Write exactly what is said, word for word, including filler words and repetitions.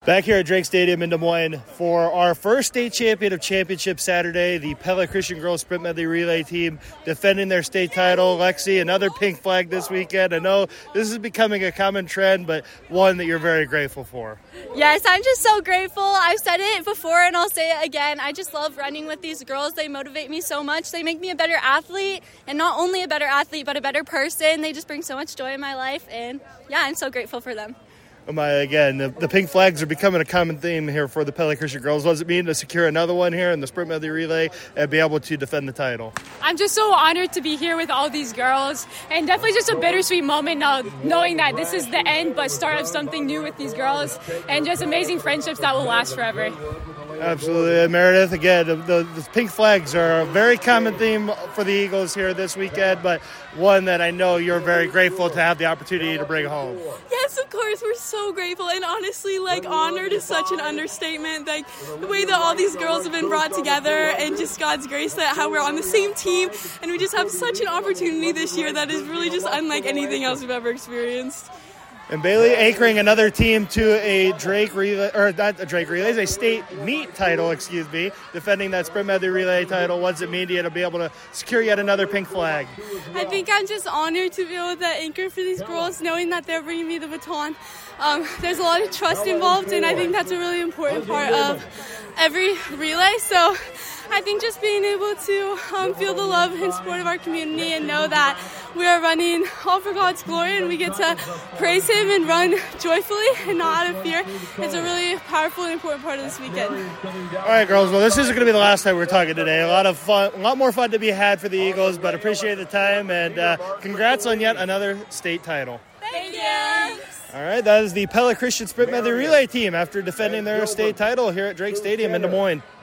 Back here at Drake Stadium in Des Moines for our first state champion of Championship Saturday, the Pella Christian Girls Sprint Medley Relay team defending their state title. Lexi, another pink flag this weekend. I know this is becoming a common trend, but one that you're very grateful for. Yes, I'm just so grateful. I've said it before and I'll say it again. I just love running with these girls. They motivate me so much. They make me a better athlete, and not only a better athlete, but a better person. They just bring so much joy in my life, and yeah, I'm so grateful for them. Oh my, again, the, the pink flags are becoming a common theme here for the Pella Christian girls. What does it mean to secure another one here in the Sprint Medley Relay and be able to defend the title? I'm just so honored to be here with all these girls, and definitely just a bittersweet moment now, knowing that this is the end but start of something new with these girls, and just amazing friendships that will last forever. Absolutely. Meredith, again, the, the, the pink flags are a very common theme for the Eagles here this weekend, but one that I know you're very grateful to have the opportunity to bring home. Yes, of course. We're so grateful, and honestly, like, honored is such an understatement. Like, the way that all these girls have been brought together, and just God's grace that how we're on the same team, and we just have such an opportunity this year that is really just unlike anything else we've ever experienced. And Bailey anchoring another team to a Drake relay, or not a Drake relay, a state meet title, excuse me, defending that Sprint Medley Relay title. What does it mean to you to be able to secure yet another pink flag? I think I'm just honored to be able to anchor for these girls, knowing that they're bringing me the baton. Um, there's a lot of trust involved, and I think that's a really important part of every relay. So I think just being able to um, feel the love and support of our community and know that we are running all for God's glory and we get to praise Him and run joyfully and not out of fear. It's a really powerful and important part of this weekend. All right, girls. Well, this isn't going to be the last time we're talking today. A lot of fun, a lot more fun to be had for the Eagles, but appreciate the time and uh, congrats on yet another state title. Thank you. All right, that is the Pella Christian Sprint Medley Relay team after defending their state title here at Drake Stadium in Des Moines.